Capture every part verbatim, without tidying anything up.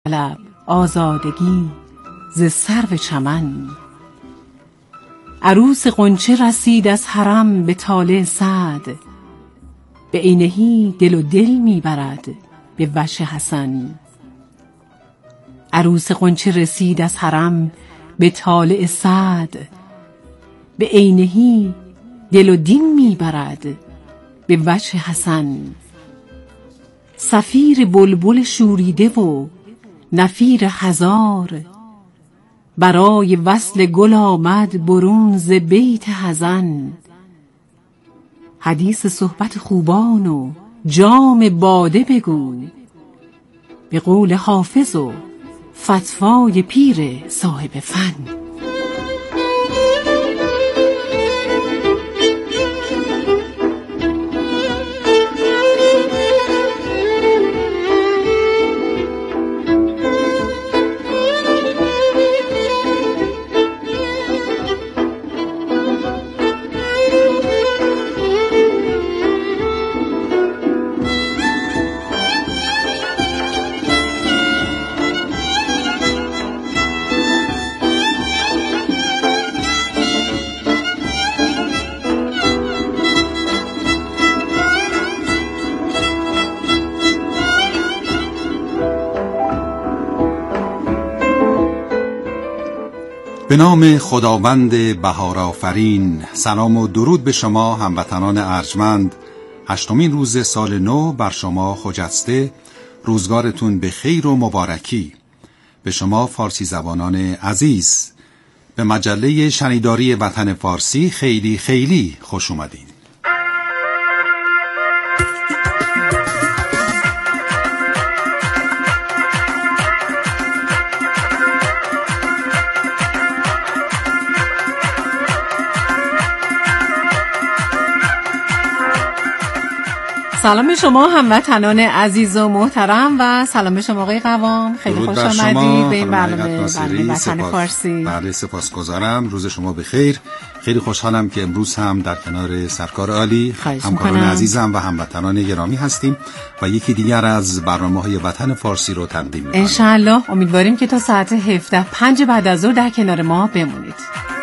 طلب آزادگی ز سرو چمن. عروس غنچه رسید از حرم به طالع سعد، به عینهی دل و دل میبرد به وجه حسن. عروس غنچه رسید از حرم به طالع سعد، به عینهی دل و دین میبرد به وجه حسن. صفیر بلبل شوریده و نفیر هزار، برای وصل گل آمد برون ز بیت حزن. حدیث صحبت خوبان و جام باده بگو، به قول حافظ و فتوای پیر صاحب فن. به نام خداوند بهارآفرین. سلام و درود به شما هموطنان ارجمند. هشتمین روز سال نو بر شما خجسته. روزگارتون به خیر و مبارکی. به شما فارسی زبانان عزیز، به مجله شنیداری وطن فارسی خیلی خیلی خوش اومدین. سلام شما هموطنان عزیز و محترم و سلام شما آقای قوام. خیلی خوش آمدید به این برنامه وطن فارسی. بله سپاسگزارم. روز شما بخیر. خیلی خوشحالم که امروز هم در کنار سرکار عالی همکاران عزیزم و هموطنان گرامی هستیم و یکی دیگر از برنامه‌های وطن فارسی رو تقدیم می‌کنیم. انشالله امیدواریم که تا ساعت هفده پنج بعد از ظهر در کنار ما بمونید.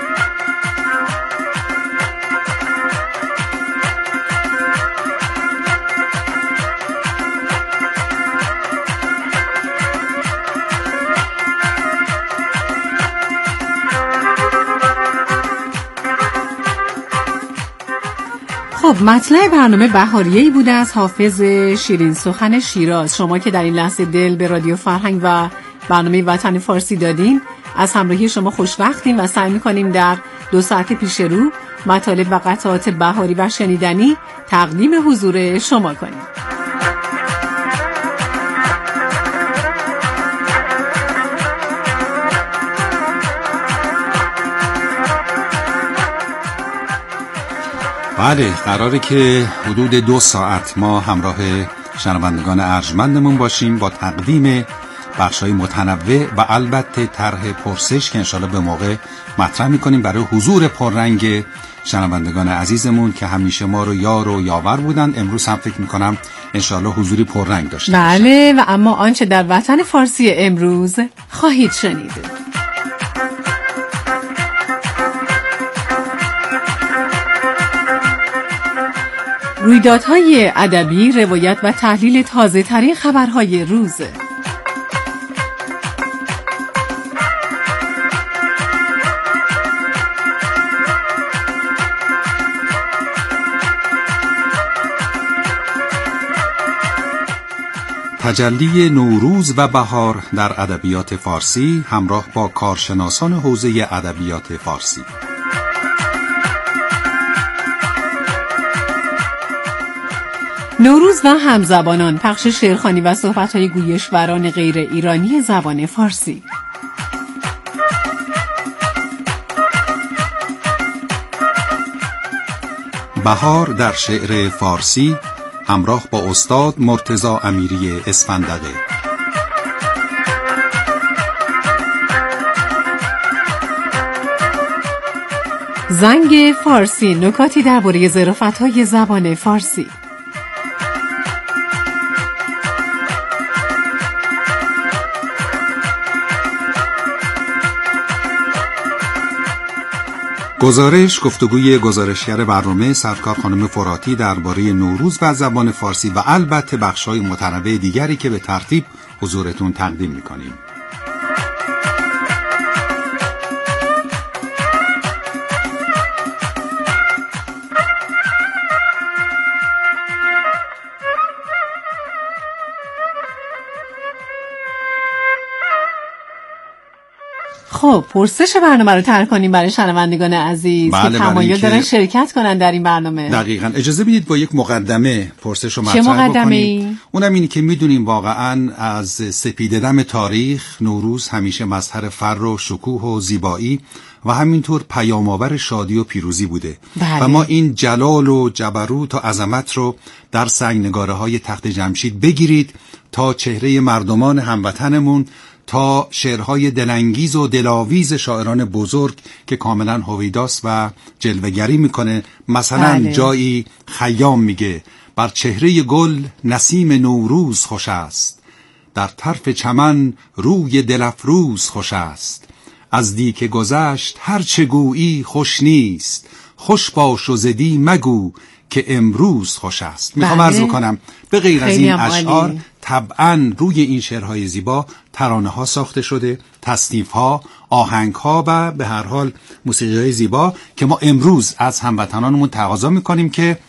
خب مطلع برنامه بهاریه‌ای بوده از حافظ شیرین سخن شیراز. شما که در این لحظه دل به رادیو فرهنگ و برنامه وطن فارسی دادین، از همراهی شما خوشوقتیم و سعی می‌کنیم در دو ساعت پیش رو مطالب و قطعات بهاری و شنیدنی تقدیم حضور شما کنیم. بله، قراره که حدود دو ساعت ما همراه شنوندگان ارجمندمون باشیم با تقدیم بخشای متنوع و البته طرح پرسش که انشالله به موقع مطرح میکنیم برای حضور پررنگ شنوندگان عزیزمون که همیشه ما رو یار و یاور بودن. امروز هم فکر میکنم انشالله حضوری پررنگ داشته باشیم. بله، و اما آنچه در وطن فارسی امروز خواهید شنید: رویدادهای ادبی، روایت و تحلیل تازه ترین خبرهای روز. تجلی نوروز و بهار در ادبیات فارسی همراه با کارشناسان حوزه ادبیات فارسی. نوروز و همزبانان، پخش شعرخوانی و صحبت‌های گویشوران غیر ایرانی زبان فارسی. بهار در شعر فارسی همراه با استاد مرتضی امیری اسفندقه. زنگ فارسی، نکاتی درباره ظرافت‌های زبان فارسی. گزارش گفتگوی گزارشگر برنامه سرکار خانم فراتی درباره نوروز و زبان فارسی و البته بخش‌های متنوع دیگری که به ترتیب حضورتون تقدیم می‌کنیم. خب پرسش برنامه رو طرح کنیم برای شنوندگان عزیز بله که تمایل دارن شرکت کنن در این برنامه. دقیقاً. اجازه بدید با یک مقدمه پرسش رو مطرح بکنیم. اونم اینه که میدونیم واقعاً از سپیده‌دم تاریخ نوروز همیشه مظهر فر و شکوه و زیبایی و همینطور پیام‌آور شادی و پیروزی بوده. بله. و ما این جلال و جبروت و عظمت رو در سنگنگاره‌های تخت جمشید بگیرید تا چهره مردمان هموطنمون، تا شعرهای دلانگیز و دلاویز شاعران بزرگ که کاملا هویداست و جلوه‌گری میکنه. مثلا بله. جایی خیام میگه بر چهره گل نسیم نوروز خوش است، در طرف چمن روی دلفروز خوش است، از دی که گذشت هر چه گویی خوش نیست، خوش باش و زدی مگو که امروز خوش است. میخوام عرض بکنم به غیر از این اشعار طبعاً روی این شعرهای زیبا ترانه ها ساخته شده، تصنیف ها، آهنگ ها و به هر حال موسیقی های زیبا که ما امروز از هموطنانمون تقاضا میکنیم که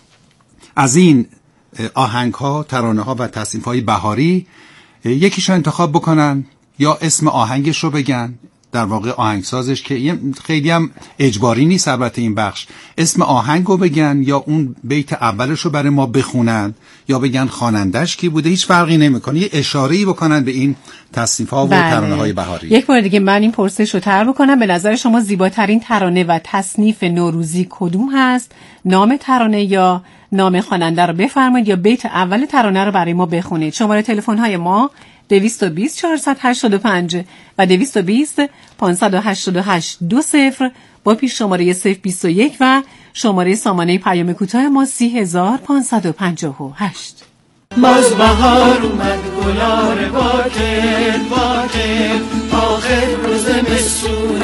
از این آهنگ ها، ترانه ها و تصنیف های بهاری یکیشو انتخاب بکنن یا اسم آهنگش رو بگن، در واقع آهنگسازش که خیلی هم اجباری نیست البته این بخش، اسم آهنگو بگن یا اون بیت اولش رو برای ما بخونن یا بگن خوانندش کی بوده، هیچ فرقی نمیکنه، یه اشاره‌ای بکنن به این تصنیف‌ها و بله. ترانه‌های بهاری. یک بار دیگه من این پرسش رو طرح بکنم، به نظر شما زیباترین ترانه و تصنیف نوروزی کدوم هست؟ نام ترانه یا نام خواننده رو بفرمایید یا بیت اول ترانه رو برای ما بخونید. شماره تلفن‌های ما دویست و بیست چهارصد و هشتاد و پنج و دویست و بیست پانصد و هشتاد و هشت دو صفر با پیش شماره صفر بیست و یک و شماره سامانه پیام کوتاه ما سی هزار پانصد و پنجاه و هشت. باز بهار اومد گلار واکر واکر، آخر روز مسون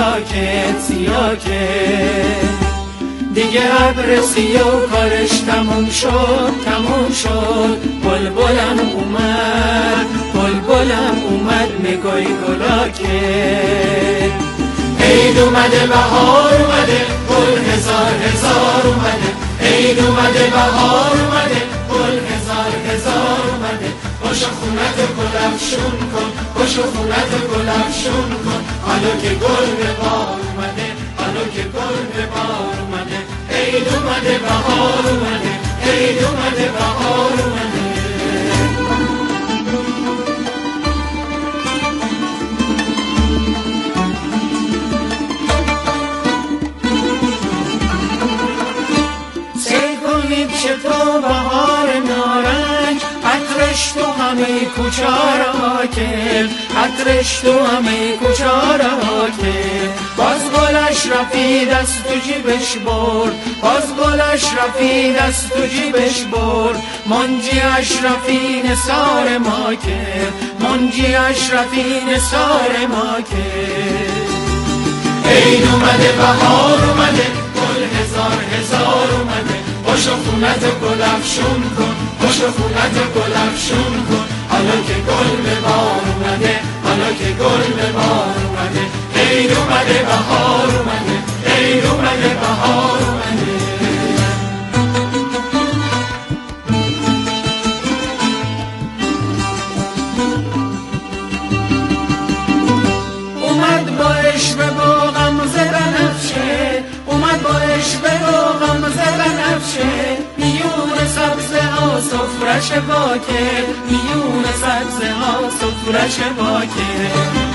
سیاکت سیاکت، دیگه ابر سیاه کارش تموم شد تموم شد، بلبلم اومد بلبلم اومد نگاهی گلاکت، عید اومده بهار اومده گل هزار هزار اومده، عید اومده بهار اومده گل هزار هزار اومده، باش خونت گلفشون کن باش خونت گلفشون کن، حالا که گل به بار اومده حالا که گل به بار اومده، عید اومده بهار اومده عید اومده بهار اومده. تو بهار نارنج عطرش تو همه کوچه را کرد، عطرش تو همه کوچه را کرد، باز گلش رفید از تو جیبش برد، باز گلش رفید از تو جیبش برد، منجی اشرفی نثار ما کرد، منجی اشرفی نثار ما کرد، عید اومده بهار اومده گل هزار هزار اومده، باش خونت گلفشون کن باش خونت گلفشون کن، حالا که گل به بار اومده حالا که گل به بار اومده، عید اومده بهار اومده عید اومده بهار اومده. اومد با عشق با غمزه بنفشه، اومد با عشق با غمزه بنفشه، میون سبزه ها سفرش باکه، میون سبزه ها سفرش باکه،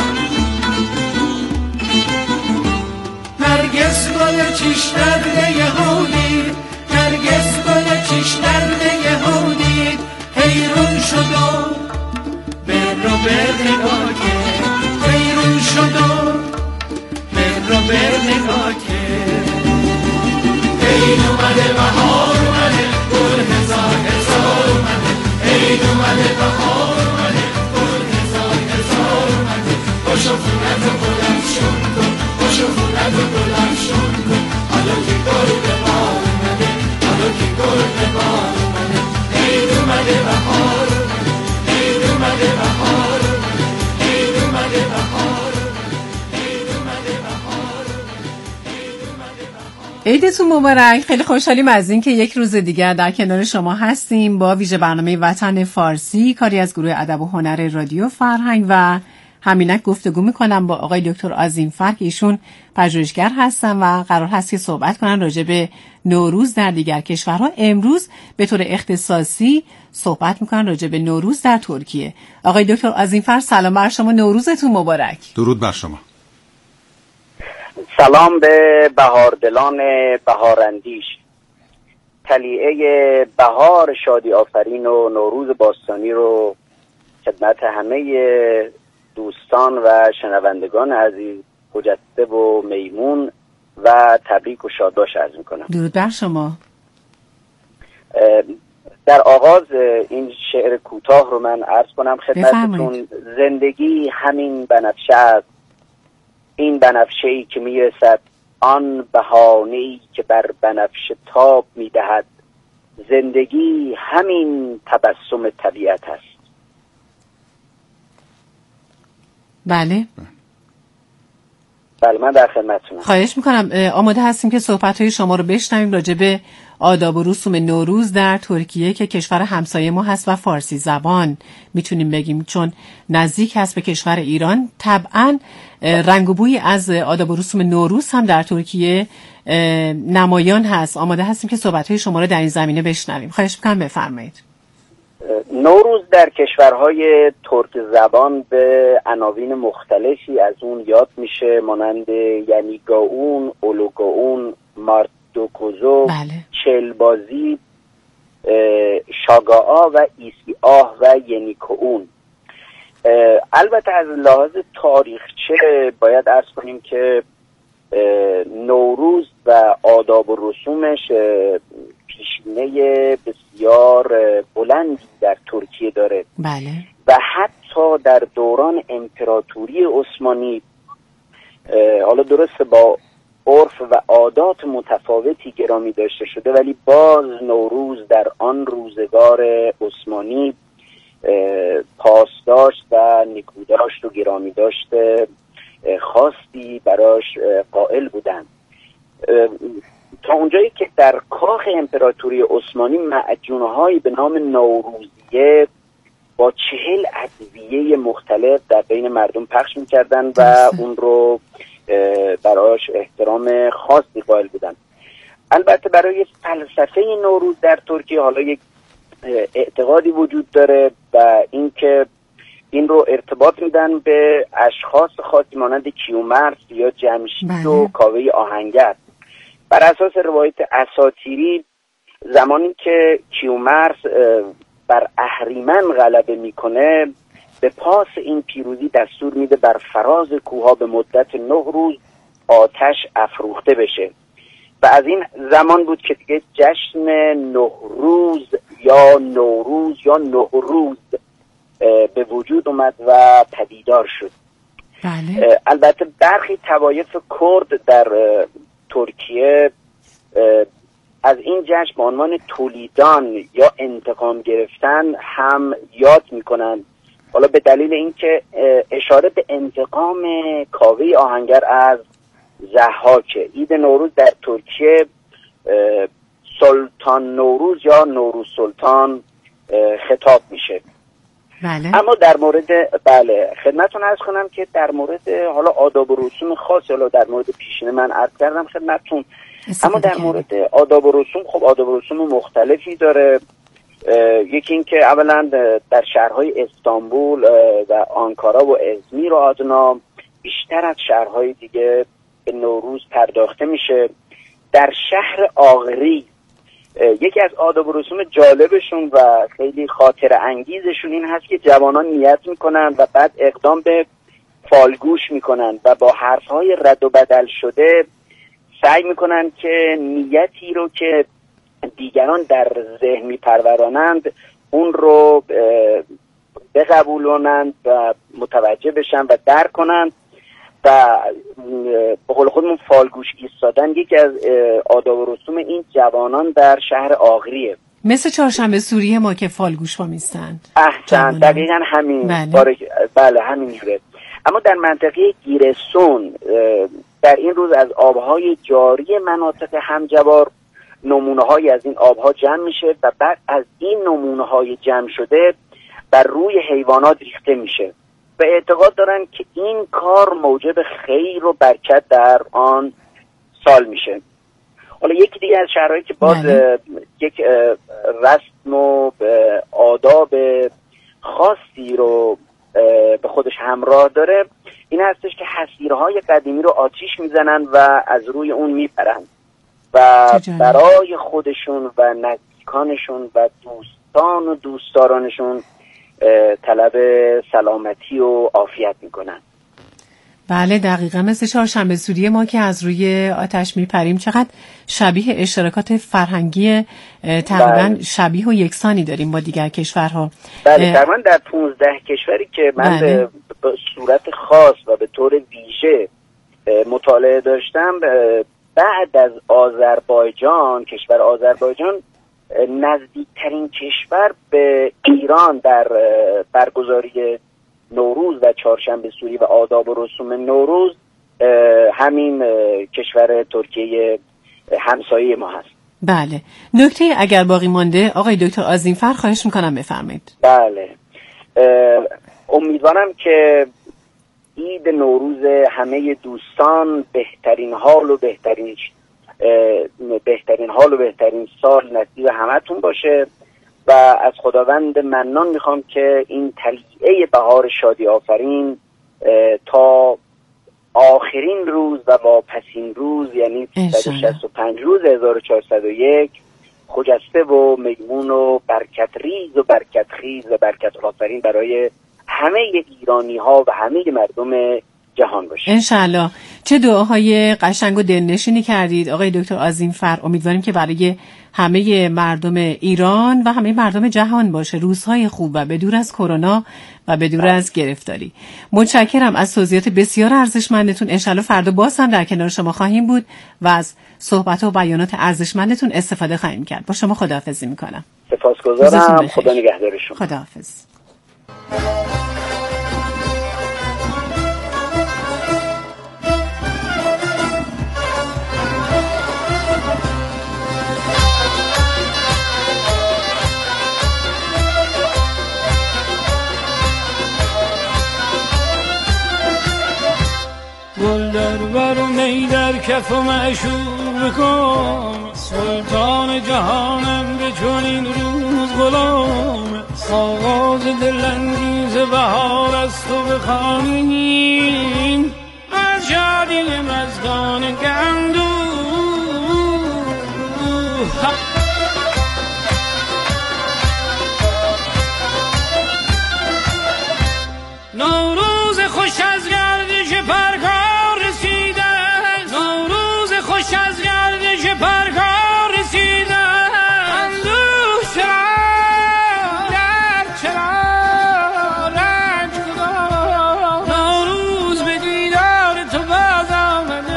نرگس گل چیش درده یهودی، نرگس گل چیش درده یهودی، حیرون شد و بر رو بر نگاه کرد، حیرون شد و بر رو بر نگاه کرد، عید اومده بهار اومده گل هزار هزار اومده، عید اومده بهار اومده گل هزار هزار اومده، باش خونت گلفشون کن باش خونت گلفشون کن، عیدتون مبارک. خیلی خوشحالیم از این که یک روز دیگر در کنار شما هستیم با ویژه برنامه وطن فارسی، کاری از گروه ادب و هنر رادیو فرهنگ و همینک گفتگو میکنم با آقای دکتر عظیمفر که ایشون پژوهشگر هستن و قرار هست که صحبت کنن راجع به نوروز در دیگر کشورها. امروز به طور اختصاصی صحبت میکنن راجع به نوروز در ترکیه. آقای دکتر عظیمفر سلام بر شما، نوروزتون مبارک. درود بر شما. سلام به بهاردلان بهاراندیش. طلیعه بهار شادی آفرین و نوروز باستانی رو خدمت همه دوستان و شنوندگان عزیز خجسته و میمون و تبریک و شادباش عرض میکنم. درود بر شما. در آغاز این شعر کوتاه رو من عرض کنم خدمتتون. زندگی همین بنفشه است، این بنفشه‌ای که میرسد، آن بهانه‌ای که بر بنفشه تاب میدهد. زندگی همین تبسم طبیعت است. بله بله من در خدمتتونم. خواهش میکنم. آماده هستیم که صحبت‌های شما رو بشنویم راجع به آداب و رسوم نوروز در ترکیه که کشور همسایه ما هست و فارسی زبان میتونیم بگیم، چون نزدیک هست به کشور ایران. طبعا رنگ و بوی از آداب و رسوم نوروز هم در ترکیه نمایان هست. آماده هستیم که صحبت‌های شما رو در این زمینه بشنویم. خواهش میکنم بفرمایید. نوروز در کشورهای ترک زبان به عناوین مختلفی از اون یاد میشه، مانند یعنی گاون، اولوگاون، ماردوکوزو، بله. چلبازی، شاگاآ و ایسی آه و ینیکوون. البته از لحاظ تاریخچه باید عرض کنیم که نوروز و آداب و رسومش پیشینه بسیار بلندی در ترکیه داره. بله. و حتی در دوران امپراتوری عثمانی، حالا درسته با عرف و عادات متفاوتی گرامی داشته شده، ولی باز نوروز در آن روزگار عثمانی پاسداشت و نکوداشت و گرامی داشته خاصی براش قائل بودند، تا اونجایی که در کاخ امپراتوری عثمانی معجون‌هایی به نام نوروزیه با چهل ادویه مختلف در بین مردم پخش می‌کردن و اون رو براش احترام خاصی قائل بودن. البته برای فلسفه نوروز در ترکیه حالا یک اعتقادی وجود داره و اینکه این رو ارتباط میدن به اشخاص خاصی مانند کیومرث یا جمشید و کاوه آهنگر. بر اساس روایت اساطیری زمانی که کیومرث بر اهریمن غلبه میکنه، به پاس این پیروزی دستور میده بر فراز کوها به مدت نه روز آتش افروخته بشه و از این زمان بود که دیگه جشن نه روز یا نوروز یا نه روز به وجود اومد و پدیدار شد. بله. البته برخی طوایف کرد در ترکیه از این جشن به عنوان تولیدان یا انتقام گرفتن هم یاد میکنن، حالا به دلیل اینکه اشاره به انتقام کاوه آهنگر از ضحاک. عید نوروز در ترکیه سلطان نوروز یا نوروز سلطان خطاب میشه. بله. اما در مورد بله خدمتتون عرض کنم که در مورد حالا آداب و رسوم خاص، حالا در مورد پیشینه من عرض کردم خدمتتون، اما در مورد آداب و رسوم خب آداب و رسوم مختلفی داره. یکی این که اولا در شهرهای استانبول و آنکارا و ازمیر و آدنا بیشتر از شهرهای دیگه به نوروز پرداخته میشه. در شهر آغری یکی از آداب و رسوم جالبشون و خیلی خاطر انگیزشون این هست که جوانان نیت میکنن و بعد اقدام به فالگوش میکنن و با حرفهای رد و بدل شده سعی میکنن که نیتی رو که دیگران در ذهن میپرورانند اون رو بقبولونند و متوجه بشن و درک کنند و به قول خودمون فالگوش ایستادن یکی از آداب و رسوم این جوانان در شهر آغریه. مثل چهارشنبه سوریه ما که فالگوش ها میستند. احسن، دقیقا همین. بله, باره... بله همین جوره. اما در منطقه گیرسون در این روز از آبهای جاری مناطق همجوار نمونه های از این آبها جمع میشه و بعد از این نمونه های جمع شده بر روی حیوانات ریخته میشه و اعتقاد دارن که این کار موجب خیر و برکت در آن سال میشه. حالا یکی دیگه از شهرهایی که باز یک رسم و آداب خاصی رو به خودش همراه داره این هستش که حصیرهای قدیمی رو آتیش میزنن و از روی اون میپرن و برای خودشون و نزدیکانشون و دوستان و دوستدارانشون طلب سلامتی و عافیت میکنن. بله دقیقا مثل چهارشنبه سوری ما که از روی آتش میپریم. چقدر شبیه اشتراکات فرهنگی تقریبا شبیه و یکسانی داریم با دیگر کشورها. بله تقریبا در پونزده کشوری که من بله. به صورت خاص و به طور ویژه مطالعه داشتم، بعد از آذربایجان، کشور آذربایجان نزدیکترین کشور به ایران در برگزاری نوروز و چهارشنبه سوری و آداب و رسوم نوروز همین کشور ترکیه همسایه ما هست. بله. نکته اگر باقی مانده آقای دکتر آذینفر خواهش میکنم بفرمایید. بله. امیدوارم که عید نوروز همه دوستان بهترین حال و بهترین بهترین حال و بهترین سال نصیب همتون باشه و از خداوند منان میخوام که این طلیعه بهار شادی آفرین تا آخرین روز و واپسین روز یعنی صد و شصت و پنج روز هزار و چهارصد و یک خجسته و میمون و برکت ریز و برکت خیز و برکت آفرین برای همه ایرانی ها و همه مردم جهان باشه انشالله. چه دعاهای قشنگ و دلنشینی کردید آقای دکتر آذینفر. امیدواریم که برای همه مردم ایران و همه مردم جهان باشه روزهای خوب و بدور از کرونا و بدور از گرفتاری. متشکرم از توضیحات بسیار ارزشمندتون. انشالله فردا باز هم در کنار شما خواهیم بود و از صحبت و بیانات ارزشمندتون استفاده خواهیم کرد. با شما خداحافظی میکنم. سپاسگزارم. خدا نگهدار شما. خداحافظ. گل در بر و می در کف و معشوق کن سلطان جهانم به چنین روز غلام آغاز دلانگیز بهار از تو بخوانیم از شادی مستان گندو نوروز خوش از گردش پرکار رسیده نوروز خوش از گردش پرکار رسیده اندوه چرا در چرا رنج کدا نوروز به دیدار تو باز آمده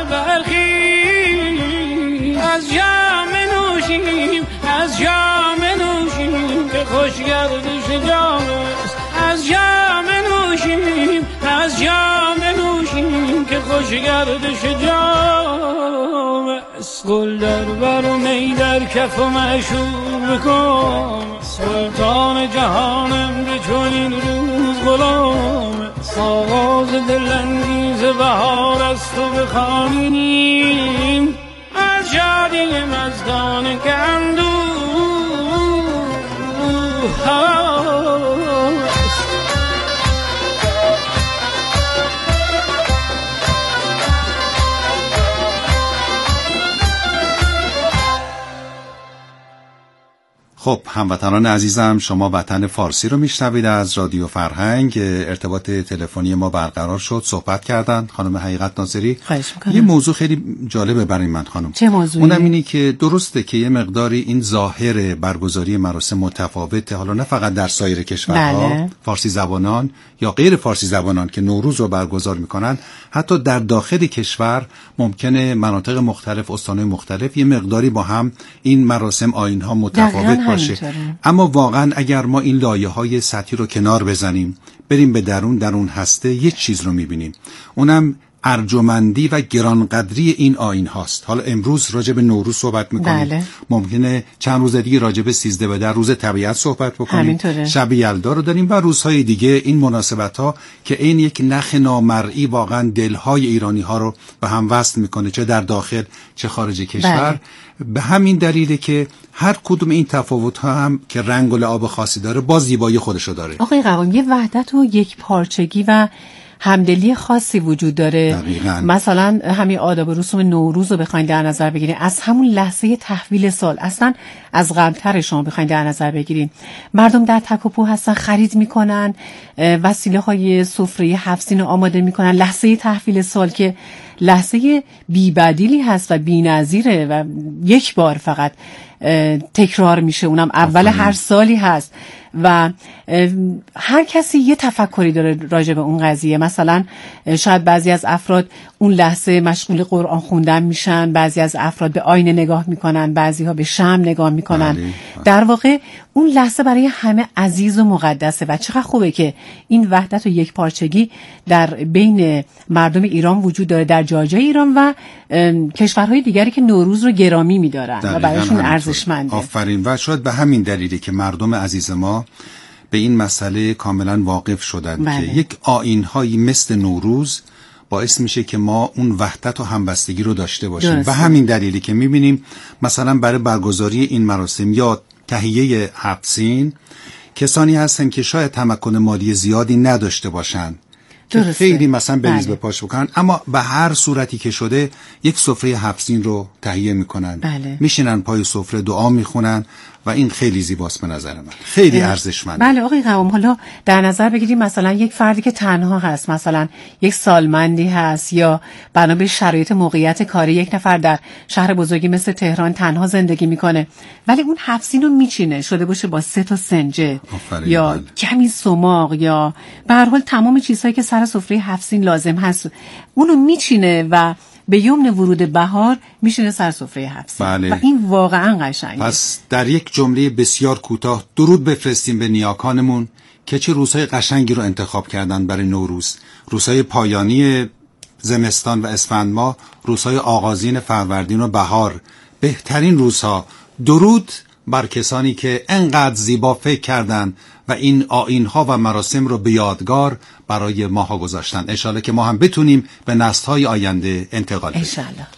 برخی از جام نوشیم از جام نوشیم که خوش گردش جام است از جام نوشیم از جام نوشیم که خوش گردش جام است گل در بر و می در کف و معشوق کن سلطان جهانم به چنین روز غلام آغاز دلانگیز بهار از تو بخوانیم از شادی مستان گندو خب هموطنان عزیزم، شما وطن فارسی رو میشنوید از رادیو فرهنگ. ارتباط تلفنی ما برقرار شد، صحبت کردن خانم حقیقت ناظری. یه موضوع خیلی جالبه برای من خانم. چه موضوعی؟ اونم اینه که درسته که یه مقداری این ظاهر برگزاری مراسم متفاوته، حالا نه فقط در سایر کشورها، بله. فارسی زبانان یا غیر فارسی زبانان که نوروز رو برگزار میکنن، حتی در داخل کشور ممکنه مناطق مختلف، استان‌های مختلف یه مقداری با هم این مراسم آیین‌ها متفاوت باشه. اما واقعا اگر ما این لایه‌های سطحی رو کنار بزنیم، بریم به درون، در اون هسته یه چیز رو میبینیم، اونم ارجمندی و گرانقدری این آیین هاست. حالا امروز راجع به نوروز صحبت میکنیم، بله. ممکنه چند روز دیگه راجع به سیزده بدر روز طبیعت صحبت بکنیم، همینطوره. شب یلدا رو داریم و روزهای دیگه. این مناسبت ها که این یک نخ نامرئی واقعا دلهای ایرانی ها رو به هم وصل میکنه، چه در داخل چه خارج کشور. بله. به همین دلیله که هر کدوم این تفاوت ها هم که رنگ و لعاب خاصی داره با زیبایی خودشو داره. آقای قوام، یه وحدت و یک پارچگی و همدلی خاصی وجود داره. دقیقاً. مثلا همین آداب و رسوم نوروز رو بخواید در نظر بگیرید، از همون لحظه تحویل سال، اصلا از قبل‌تر شما بخواید در نظر بگیرید، مردم در تک و پو هستن، خرید میکنن، وسیله های سفره هفت سین رو آماده میکنن. لحظه تحویل سال که لحظه بی‌بدیلی هست و بی‌نظیره و یک بار فقط تکرار میشه، اونم اول هر سالی هست و هر کسی یه تفکری داره راجع به اون قضیه. مثلا شاید بعضی از افراد اون لحظه مشغول قرآن خوندن میشن، بعضی از افراد به آینه نگاه میکنن، بعضی ها به شمع نگاه میکنن. بله. در واقع اون لحظه برای همه عزیز و مقدسه و چقدر خوبه که این وحدت و یک پارچگی در بین مردم ایران وجود داره، در جاجای ایران و کشورهای دیگری که نوروز رو گرامی میدارن و برایشون ارزشمنده. آفرین. و شاید به همین دلیلی که مردم عزیز ما به این مسئله کاملا واقف شدن. بله. که یک آیین‌هایی مثل نوروز باعث میشه که ما اون وحدت و همبستگی رو داشته باشیم. درسته. و همین دلیلی که میبینیم مثلا برای برگزاری این مراسم یا تهیه هفت سین کسانی هستن که شاید تمکن مالی زیادی نداشته باشن که خیلی مثلا بریز به پاش بکنن، اما به هر صورتی که شده یک سفره هفت سین رو تهیه میکنن. بله. میشینن پای سفره دعا میخونن و این خیلی زیباست به نظر من، خیلی ارزشمنده. بله آقای قوام، حالا در نظر بگیریم مثلا یک فردی که تنها هست، مثلا یک سالمندی هست یا بنا به شرایط موقعیت کاری یک نفر در شهر بزرگی مثل تهران تنها زندگی میکنه، ولی اون هفت سین رو میچینه، شده باشه با سه تا سنجه یا بله. کمی سماق یا به هر حال تمام چیزهایی که سر سفره هفت سین لازم هست اونو میچینه و به یمن ورود بهار میشینه سر سفره هفت سین. بله. و این واقعا قشنگه. پس در یک جمله بسیار کوتاه درود بفرستیم به نیاکانمون که چه روزهای قشنگی رو انتخاب کردن برای نوروز، روزهای پایانی زمستان و اسفند ماه، روزهای آغازین فروردین و بهار، بهترین روزها. درود بر کسانی که انقدر زیبا فکر کردن و این آیین‌ها و مراسم رو به یادگار برای ماها گذاشتن. انشالله که ما هم بتونیم به نسل‌های آینده انتقال بدیم. انشالله.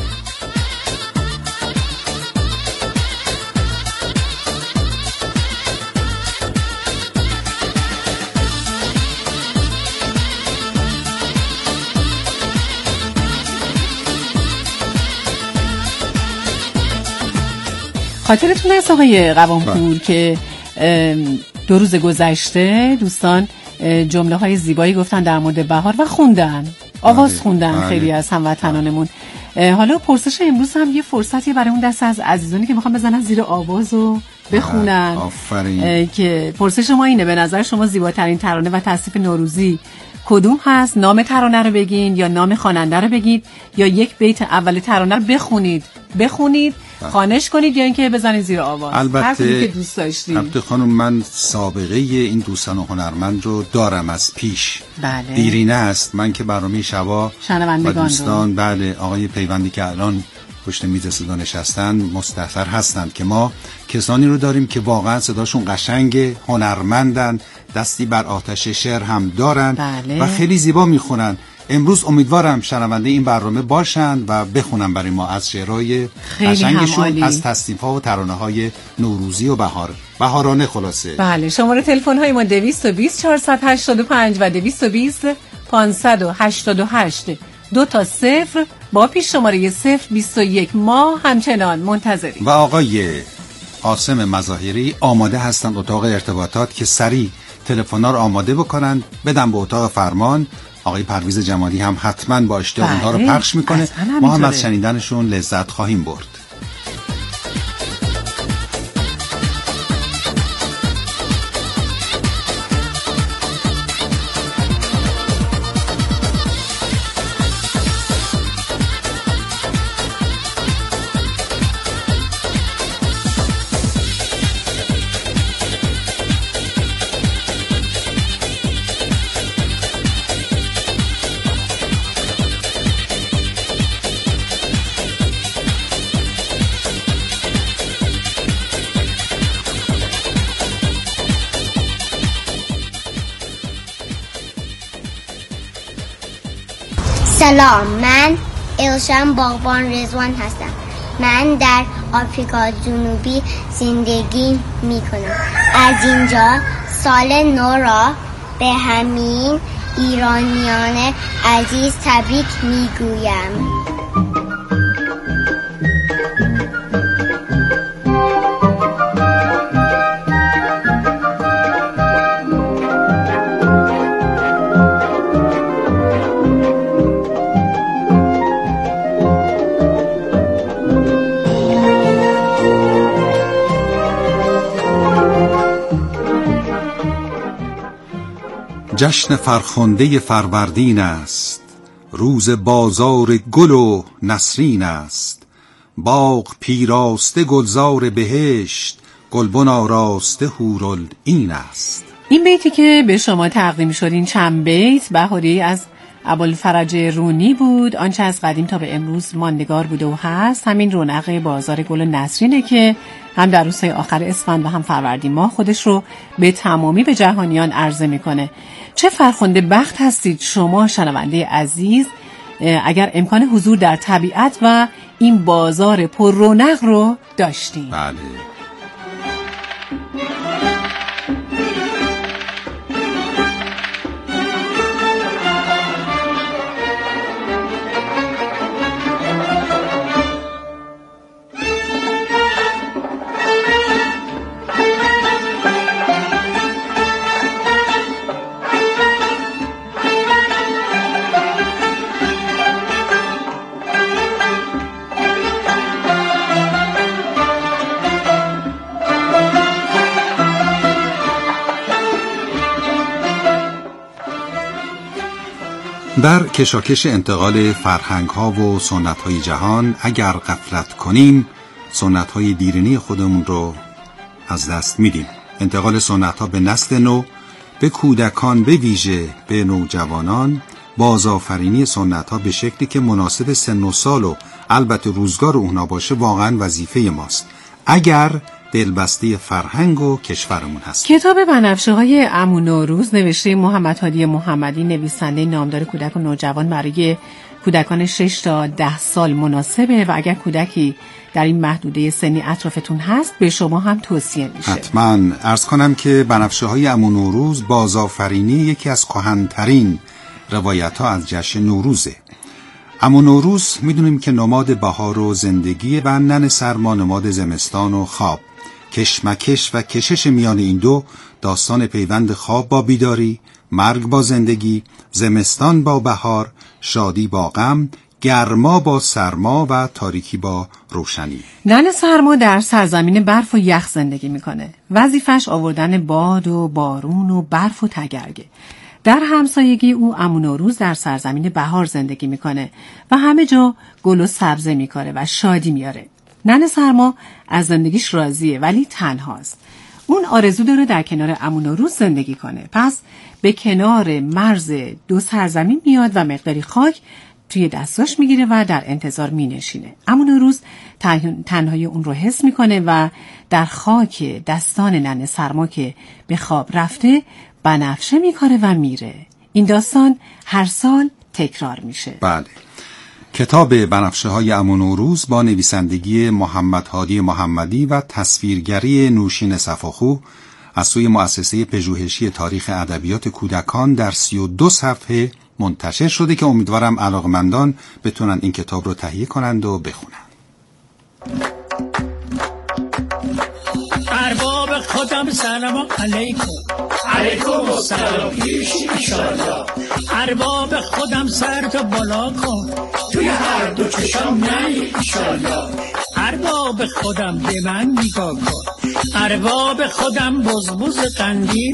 خاطرتون هست آقای قوامپور که دو روز گذشته دوستان جمله های زیبایی گفتن در مورد بهار و خوندن، آواز خوندن. بله. خیلی از هموطنانمون. حالا پرسش امروز هم یه فرصتی برای اون دسته از عزیزانی که میخوان بزنن زیر آواز و بخونن. آفرین. که پرسش ما اینه، به نظر شما زیباترین ترانه و تصنیف نوروزی کدوم هست؟ نام ترانه رو بگین یا نام خواننده رو بگید یا یک بیت اول ترانه رو بخونید بخونید خوانش کنید یا اینکه بزنید زیر آواز. البته که دوست داشتید. البته خانم، من سابقه این دوستان هنرمند رو دارم از پیش. بله. دیرینه است من که برنامه شبا و دوستان بله آقای پیوندی که الان پشت میز صدا نشستن مستحضر هستند که ما کسانی رو داریم که واقعا صداشون قشنگه، هنرمندن، دستی بر آتش شعر هم دارن. بله. و خیلی زیبا میخونن. امروز امیدوارم شنونده این برنامه باشند و بخونن برای ما از شعرهای قشنگشون، از تصنیف‌ها و ترانه‌های نوروزی و بهار بهارانه خلاصه. بله. شماره تلفن های ما دویست و بیست چهارصد و هشتاد و پنج و دویست و بیست پانصد و هشتاد و هشت دو تا صفر با پیش شماره صفر بیست و یک. ما همچنان منتظریم. و آقای عاصم مظاهری آماده هستند اتاق ارتباطات که سریع تلفن‌ها رو آماده بکنن بدن به اتاق فرمان. آقای پرویز جمالی هم حتما با اشتیاق اونها رو پخش میکنه. ما هم از شنیدنشون لذت خواهیم برد. سلام، من الشن باغبان رضوان هستم. من در آفریقا جنوبی زندگی می کنم. از اینجا سال نو را به همین ایرانیان عزیز تبریک می گویم. جشن فرخنده فروردین است، روز بازار گل و نسرین است. باغ پیراسته گلزار بهشت، گلبن آراسته حورالعین است. این بیتی که به شما تقدیم شد، این چند بیت بهاری از ابوالفرج رونی بود. آنچه از قدیم تا به امروز ماندگار بوده و هست همین رونق بازار گل و نسرینه که هم در روزهای آخر اسفند و هم فروردین ماه خودش رو به تمامی به جهانیان عرضه میکنه. چه فرخنده بخت هستید شما شنونده عزیز اگر امکان حضور در طبیعت و این بازار پر رونق رو داشتیم. بله. در کشاکش انتقال فرهنگ ها و سنت های جهان اگر غفلت کنیم سنت های دیرینی خودمون رو از دست میدیم. انتقال سنت ها به نسل نو، به کودکان، به ویژه به نوجوانان، بازآفرینی سنت ها به شکلی که مناسب سن و سال و البته روزگار اونا باشه واقعا وظیفه ماست اگر دلبسته فرهنگ و کشورمون هست. کتاب بنفشه های عمو نوروز نوشته محمد هادی محمدی، نویسنده نامدار کودک و نوجوان، برای کودکان شش تا ده سال مناسبه و اگر کودکی در این محدوده سنی اطرافتون هست به شما هم توصیه میشه. حتما عرض کنم که بنفشه های عمو نوروز بازآفرینی یکی از کهن‌ترین روایت ها از جشن نوروزه. عمو نوروز میدونیم که نماد بهار و زندگی و نن سرما نماد زمستان و خواب. کشمکش و کشش میان این دو داستان پیوند خواب با بیداری، مرگ با زندگی، زمستان با بهار، شادی با غم، گرما با سرما و تاریکی با روشنی. نن سرما در سرزمین برف و یخ زندگی میکنه. وظیفش آوردن باد و بارون و برف و تگرگه. در همسایگی او عمو نوروز در سرزمین بهار زندگی میکنه و همه جا گل و سبزه میکاره و شادی میاره. نن سرما از زندگیش راضیه ولی تنهاست. اون آرزو داره در کنار عمو نوروز زندگی کنه. پس به کنار مرز دو سرزمین میاد و مقداری خاک توی دستاش میگیره و در انتظار مینشینه. عمو نوروز تنهایی اون رو حس میکنه و در خاک دستان نن سرما که به خواب رفته بنفشه میکاره و میره. این داستان هر سال تکرار میشه. بله. کتاب بنفشه های عمو نوروز با نویسندگی محمد هادی محمدی و تصویرگری نوشین صفاخو از سوی مؤسسه پژوهشی تاریخ ادبیات کودکان در سی و دو صفحه منتشر شده که امیدوارم علاقمندان بتونن این کتاب رو تهیه کنند و بخونن. ارباب خودم سلام علیکم. علیکم السلام پیش انشالله. ارباب خودم سر تو بالا کن، توی هر دو چشم نه انشالله. ارباب خودم به من نگاه کن، ارباب خودم بزبز قندیل